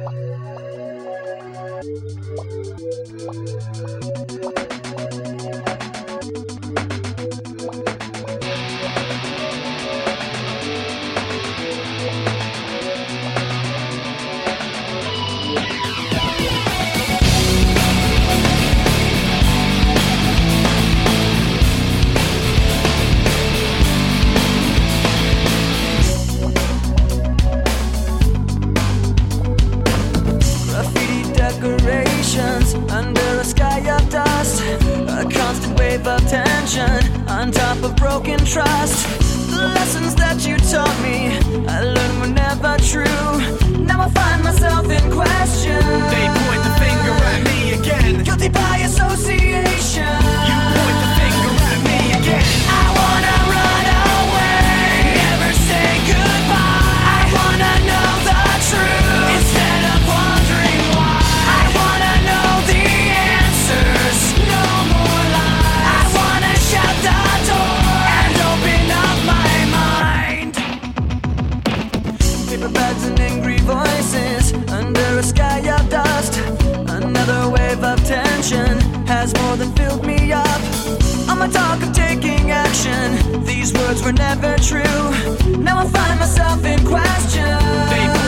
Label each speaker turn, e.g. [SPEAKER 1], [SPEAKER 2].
[SPEAKER 1] Decorations under a sky of dust, a constant wave of tension on top of broken trust. The lessons that you taught me, I learned were never true. Now I find myself in question.
[SPEAKER 2] They point the finger at me again.
[SPEAKER 1] Guilty by association.
[SPEAKER 2] You point the finger at me again.
[SPEAKER 1] I wanna run away, never say goodbye. I wanna know the truth instead of wondering why. I wanna know the answers, no more lies. I wanna shut the door and open up my mind. Paper bags and angry voices under a sky of dust. Another wave of tension has more than filled me up. On my talk of taking action, these words were never true. Now I find myself in question.
[SPEAKER 2] They